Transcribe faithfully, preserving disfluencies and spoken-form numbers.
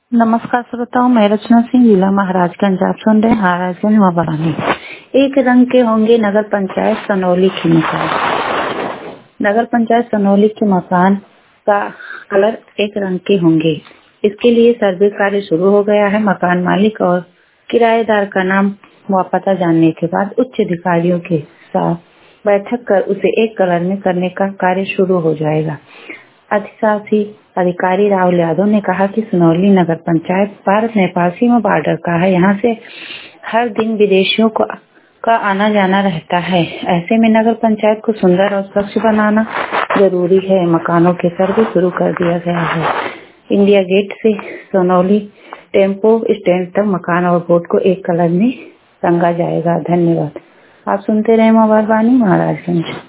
नमस्कार श्रोताओं, मैं रचना सिंह, जिला महाराजगंज। आप सुन रहे हैं महाराजगंज मवानी। एक रंग के होंगे नगर पंचायत सनौली के मकान। नगर पंचायत सनौली के मकान का कलर एक रंग के होंगे। इसके लिए सर्वे कार्य शुरू हो गया है। मकान मालिक और किराएदार का नाम व पता जानने के बाद उच्च अधिकारियों के साथ बैठक कर उसे एक कलर में करने का कार्य शुरू हो जाएगा। अधिशासी अधिकारी राहुल यादव ने कहा कि सनौली नगर पंचायत भारत नेपाल सीमा बॉर्डर का है। यहाँ से हर दिन विदेशियों को का आना जाना रहता है। ऐसे में नगर पंचायत को सुंदर और स्वच्छ बनाना जरूरी है। मकानों के सर्वे शुरू कर दिया गया है। इंडिया गेट से सनौली टेम्पो स्टैंड तक मकान और बोर्ड को एक कलर में रंगा जाएगा। धन्यवाद। आप सुनते रहे मवानी महाराजगंज।